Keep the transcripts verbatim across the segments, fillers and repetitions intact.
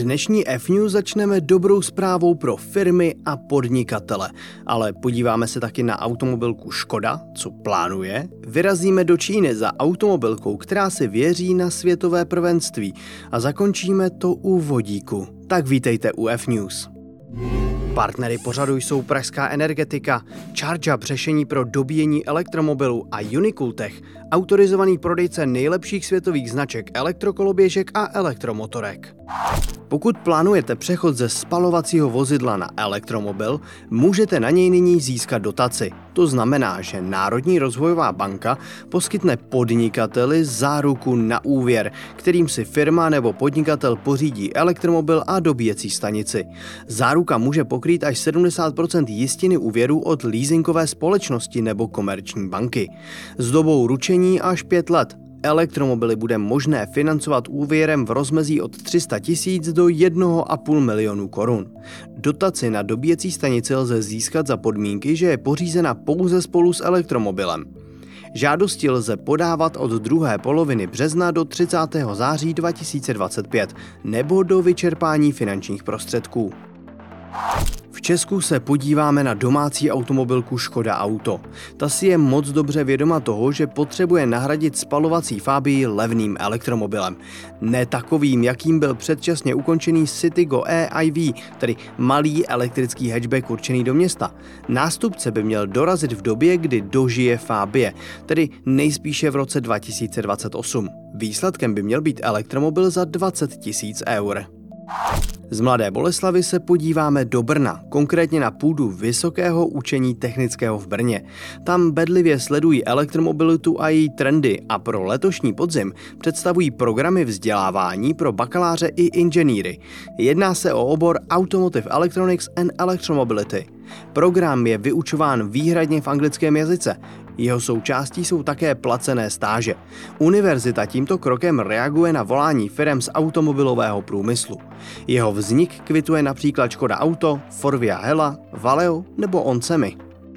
Dnešní F-News začneme dobrou zprávou pro firmy a podnikatele, ale podíváme se taky na automobilku Škoda, co plánuje, vyrazíme do Číny za automobilkou, která si věří na světové prvenství a zakončíme to u vodíku. Tak vítejte u F-News. Partnery pořadu jsou Pražská energetika, ChargeUp řešení pro dobíjení elektromobilů a Unicooltech, autorizovaný prodejce nejlepších světových značek elektrokoloběžek a elektromotorek. Pokud plánujete přechod ze spalovacího vozidla na elektromobil, můžete na něj nyní získat dotaci. To znamená, že Národní rozvojová banka poskytne podnikateli záruku na úvěr, kterým si firma nebo podnikatel pořídí elektromobil a dobíjecí stanici. Záruka může pokrýt až sedmdesát procent jistiny úvěru od leasingové společnosti nebo komerční banky. S dobou ručení až pět let. Elektromobily bude možné financovat úvěrem v rozmezí od tři sta tisíc do jednoho a půl milionu korun. Dotaci na dobíjecí stanici lze získat za podmínky, že je pořízena pouze spolu s elektromobilem. Žádosti lze podávat od druhé poloviny března do třicátého září dva tisíce dvacet pět nebo do vyčerpání finančních prostředků. V Česku se podíváme na domácí automobilku Škoda Auto. Ta si je moc dobře vědoma toho, že potřebuje nahradit spalovací Fabii levným elektromobilem. Ne takovým, jakým byl předčasně ukončený Citigo E I V, tedy malý elektrický hatchback určený do města. Nástupce by měl dorazit v době, kdy dožije Fabie, tedy nejspíše v roce dva tisíce dvacet osm. Výsledkem by měl být elektromobil za dvacet tisíc eur. Z Mladé Boleslavi se podíváme do Brna, konkrétně na půdu Vysokého učení technického v Brně. Tam bedlivě sledují elektromobilitu a její trendy a pro letošní podzim představují programy vzdělávání pro bakaláře i inženýry. Jedná se o obor Automotive Electronics and Electromobility. Program je vyučován výhradně v anglickém jazyce. Jeho součástí jsou také placené stáže. Univerzita tímto krokem reaguje na volání firem z automobilového průmyslu. Jeho vznik kvituje například Škoda Auto, Forvia Hella, Valeo nebo Onsemi.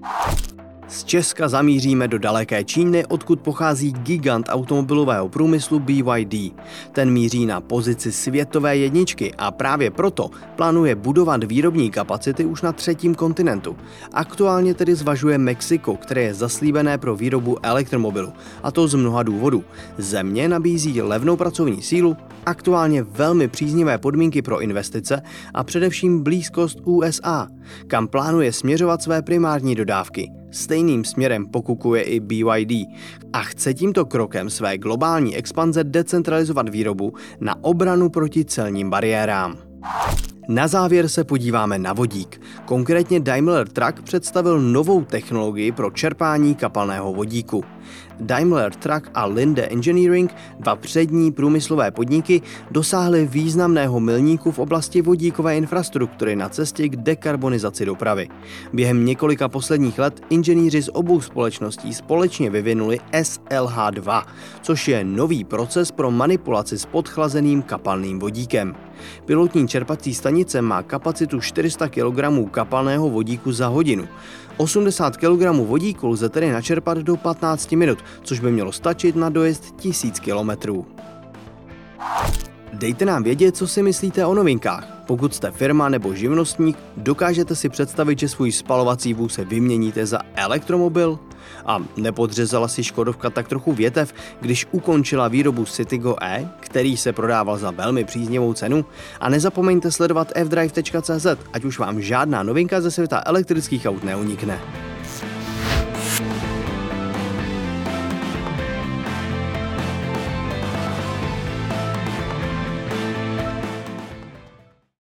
Z Česka zamíříme do daleké Číny, odkud pochází gigant automobilového průmyslu B Y D. Ten míří na pozici světové jedničky a právě proto plánuje budovat výrobní kapacity už na třetím kontinentu. Aktuálně tedy zvažuje Mexiko, které je zaslíbené pro výrobu elektromobilu, a to z mnoha důvodů. Země nabízí levnou pracovní sílu, aktuálně velmi příznivé podmínky pro investice a především blízkost U S A, kam plánuje směřovat své primární dodávky. Stejným směrem pokukuje i B Y D a chce tímto krokem své globální expanze decentralizovat výrobu na obranu proti celním bariérám. Na závěr se podíváme na vodík. Konkrétně Daimler Truck představil novou technologii pro čerpání kapalného vodíku. Daimler Truck a Linde Engineering, dva přední průmyslové podniky, dosáhly významného milníku v oblasti vodíkové infrastruktury na cestě k dekarbonizaci dopravy. Během několika posledních let inženýři z obou společností společně vyvinuli S L H dva, což je nový proces pro manipulaci s podchlazeným kapalným vodíkem. Pilotní čerpací stanice má kapacitu čtyři sta kilogramů kapalného vodíku za hodinu. osmdesát kilogramů vodíku lze tedy načerpat do patnácti minut, což by mělo stačit na dojezd tisíc kilometrů. Dejte nám vědět, co si myslíte o novinkách. Pokud jste firma nebo živnostník, dokážete si představit, že svůj spalovací vůz vyměníte za elektromobil? A nepodřezala si Škodovka tak trochu větev, když ukončila výrobu Citigo E, který se prodával za velmi příznivou cenu? A nezapomeňte sledovat f drive tečka cé zet, ať už vám žádná novinka ze světa elektrických aut neunikne.